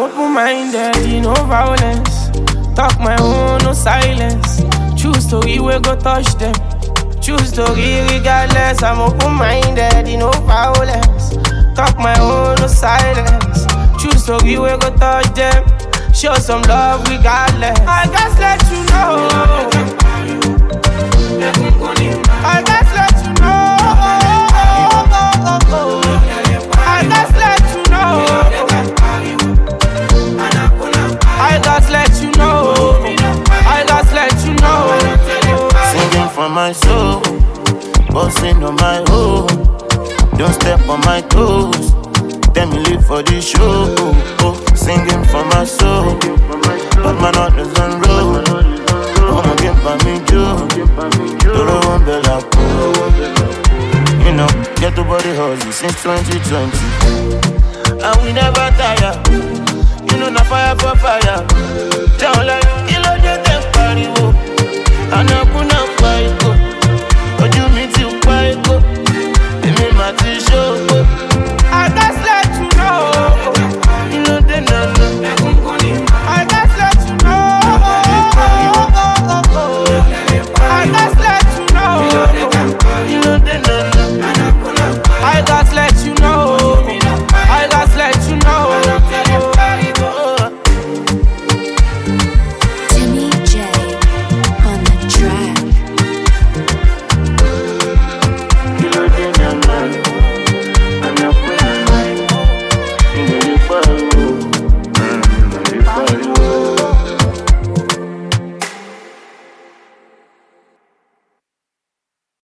open-minded, no violence. Talk my own, no silence. Choose to we go touch them. Choose to regardless. I'm open-minded, no violence. Talk my own, no silence. Choose to we go touch them. Show some love regardless. I just let you know. I just let you know. I just let you know. I just let you know. I just let you know. Singing from my soul, bossing on my own. Don't step on my toes. Tell me live for this show. Singing from my soul, but my heart is on road. I'ma get by me too. Doro won't be like you know, get the body hustle since 2020. And we never tire. You know, na fire for fire. Down like